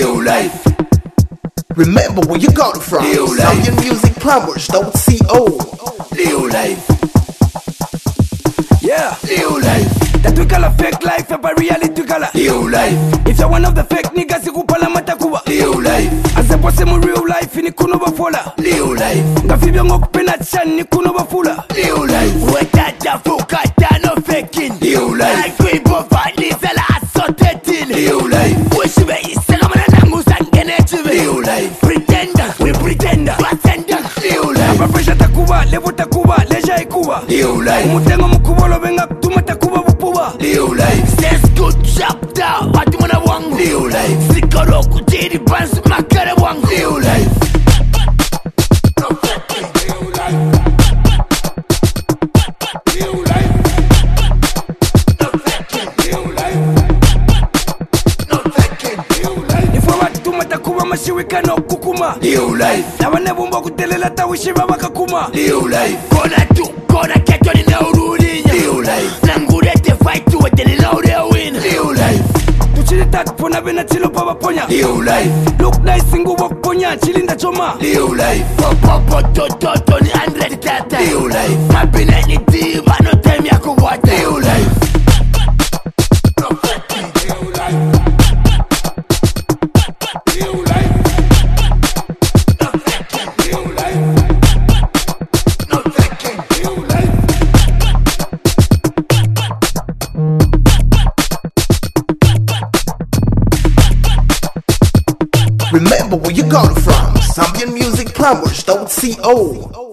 Real life. Remember where you got it from. Real life. Zambian Music Plumbers.co. Real life. Yeah. Real life. That we call a fake life, but reality call a Real life. If you're one of the fake niggas, you kupala matakuwa. Real life. As a person in real life, ni kuno bafola. Real life. Ngafibyo ngokupenda chan ni kuno bafula. Real life. Wetata fukata no faking. Real life. Like we both la asotetin. Real life. Wishibe isagamana nangu sangene chive. Real life. Pretender, we pretender. Pretender. Real life. Pressure takuba, level takuba, leisure ikuba. Real life. Umutengo mukubolo benga tuma takuba bupuba. Real life. Says good chapter, watu mwana wangu. Real life. Sikoro kutiri bansu makare wangu. Real life. Mashiwika no kukuma. Real life. Nabane bumba kutelela tawishiba bakakuma. Real life. Kona tu, kona keto ni naurulinya. Real life. Nangurete fight tu wete ni naure win. Real life. Tuchili tat pona bena chilo paba ponya. Real life. Look nice ingu wak ponya chilinda choma. Real life. Popo to ni 100 tata. Real life. Mapina ni diva no time ya kuwata. Real life. Remember where you got it from. Zambian Music Plumbers.co.